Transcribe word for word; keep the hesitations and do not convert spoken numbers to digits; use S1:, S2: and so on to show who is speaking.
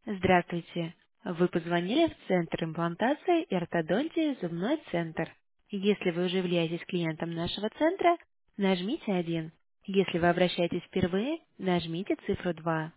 S1: Здравствуйте. Вы позвонили в Центр имплантации и ортодонтии «Зубной центр». Если вы уже являетесь клиентом нашего центра, нажмите один. Если вы обращаетесь впервые, нажмите цифру два.